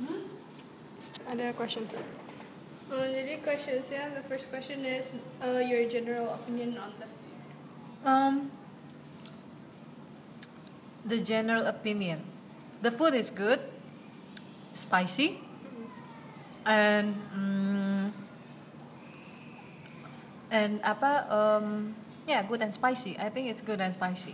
Ada questions. Jadi questionsnya, the first question is your general opinion on the food. The general opinion, the food is good, spicy, and good and spicy. I think it's good and spicy.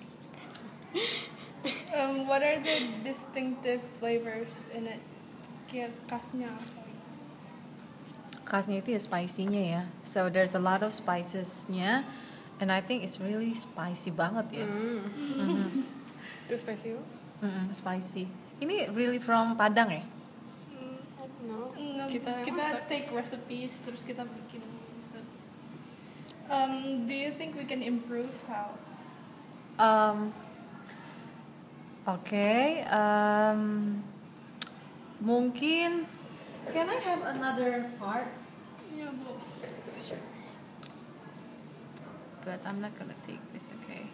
What are the distinctive flavors in it? Kayak khasnya apa? Khasnya itu ya spicy-nya ya. So there's a lot of spicesnya, and I think it's really spicy banget ya. Itu spicy. Spicy. Ini really from Padang ya? I don't know. Kita take recipes terus kita bikin. Do you think we can improve how? Mungkin. Can I have another part? Yeah, boss. Sure. But I'm not gonna take this, okay?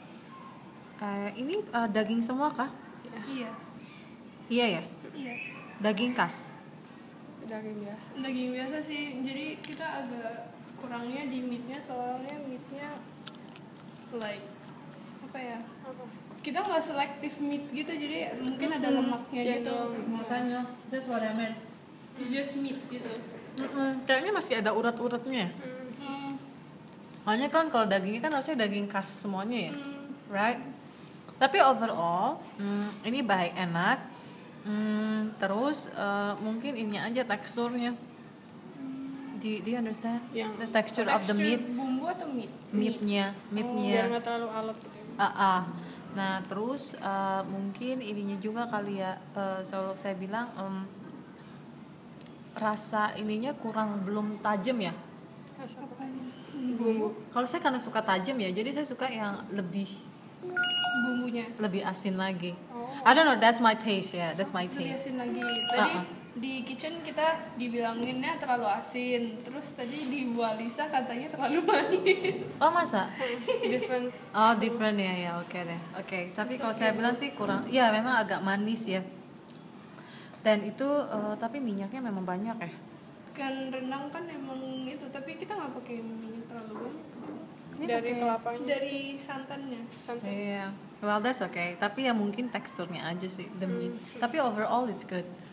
Ini daging semua kah? Iya. Iya ya? Iya. Daging khas? Daging biasa. Daging biasa sih, jadi kita agak kurangnya di meatnya, soalnya meatnya like apa ya? Kita nggak selektif meat gitu, jadi mungkin ada lemaknya gitu. Makanya, that's what I meant. It's just meat gitu. Kayaknya masih ada urat-uratnya. Soalnya kan kalau dagingnya kan harusnya daging khas semuanya ya, right? Tapi overall, ini baik, enak. Terus mungkin ini aja teksturnya. Do you understand? Yang the texture of the meat? Bumbu atau meat? Meatnya. Biar nggak terlalu alot gitu. Nah terus mungkin ininya juga kali ya. Selalu saya bilang rasa ininya belum tajam ya. Rasa apa? Bumbu. Kalau saya karena suka tajam ya, jadi saya suka yang lebih asin lagi. I don't know, that's my taste ya, that's my Lebih taste. asin lagi. Tadi di kitchen kita dibilanginnya terlalu asin, terus tadi di Bu Alisa katanya terlalu manis. Oh masa? Different. Oh different ya, oke deh. Oke, tapi kalau saya bilang sih kurang, ya memang agak manis ya. Dan itu tapi minyaknya memang banyak ya. Kan rendang kan emang itu, tapi kita nggak pakai minyak terlalu banyak. Ini Dari pakai- kelapanya. Dari santannya. Santan. Iya, well that's okay. Tapi ya mungkin teksturnya aja sih the meat. Tapi overall it's good.